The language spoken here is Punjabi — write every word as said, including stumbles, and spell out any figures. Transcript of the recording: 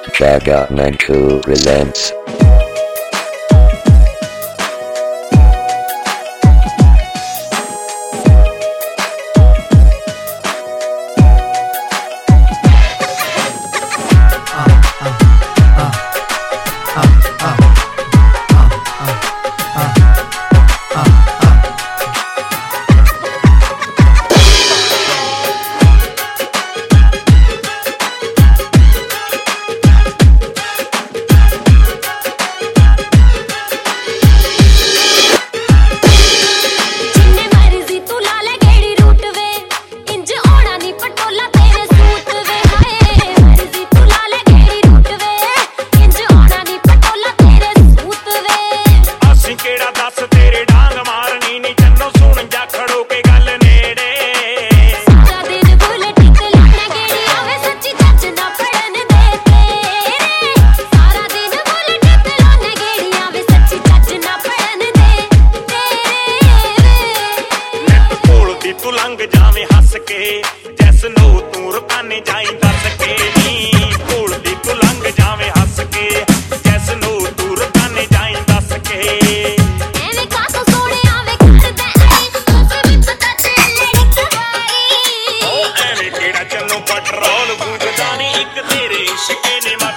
Jaga Manku presents. ਜਾਵੇਂ ਹੱਸ ਕੇ ਜੈਸ ਨੂੰ ਤੂੰ ਰੁਕਾਨੇ ਜਾਈ ਦੱਸ ਕੇ ਨੀ ਭੁੱਲਦੀ ਤੂੰ ਲੰਘ ਜਾਵੇਂ ਹੱਸ ਕੇ ਜੈਸ ਨੂੰ ਤੂੰ ਰੁਕਾਨੇ ਜਾਈ ਦੱਸ ਕੇ ਐਵੇਂ ਕਾਸੋਂ ਸੋਹਣਿਆ ਵੇ ਕਰਦਾ ਆਈ ਤੁਸੀਂ ਵੀ ਪਤਾ ਚੱਲੇ ਲੜਕਵਾਈ ਓ ਐਵੇਂ ਕਿਹੜਾ ਚੱਲੋ ਪੈਟਰੋਲ ਬੂਝਦਾ ਨੀ ਇੱਕ ਤੇਰੇ ਇਸ਼ਕੇ ਨੇ